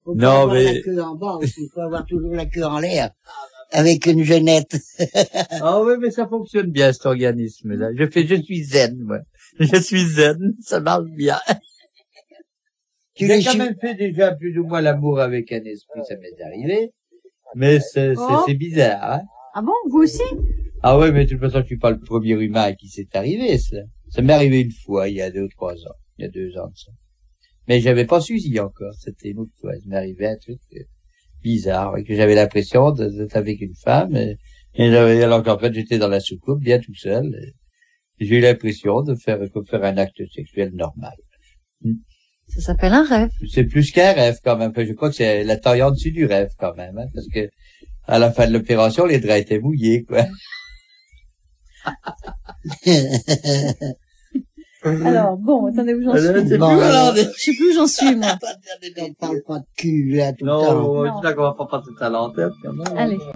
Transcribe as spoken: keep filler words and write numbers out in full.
Faut pas Non, avoir mais... la queue en bas aussi. Il faut avoir toujours la queue en l'air. Avec une genette. Ah oui, mais ça fonctionne bien, cet organisme-là. Je fais, je suis zen, moi. Je suis zen. Ça marche bien. Tu J'ai les quand suis- même fait déjà plus ou moins l'amour avec un esprit, ça m'est arrivé. Mais c'est, c'est, Oh. c'est bizarre, hein. Ah bon, vous aussi? Ah ouais, mais de toute façon, je suis pas le premier humain à qui c'est arrivé, ça. Ça m'est arrivé une fois, il y a deux ou trois ans. Il y a deux ans de ça. Mais j'avais pas Suzy encore, c'était une autre fois. Il m'est arrivé un truc euh, bizarre, que j'avais l'impression de- d'être avec une femme, et, et j'avais, alors qu'en fait, j'étais dans la soucoupe, bien tout seul. Et j'ai eu l'impression de faire, comme faire un acte sexuel normal. Ça s'appelle un rêve. C'est plus qu'un rêve, quand même. Je crois que c'est la taille en dessus du rêve, quand même, hein, parce que, à la fin de l'opération, les draps étaient mouillés, quoi. Alors, bon, attendez où j'en Euh, suis. c'est Bon, plus alors, malade. Je sais plus où j'en suis, moi. On parle pas de cul, là, tout le Non, temps. on Non. est d'accord, on va pas passer à l'antenne, quand même. Allez.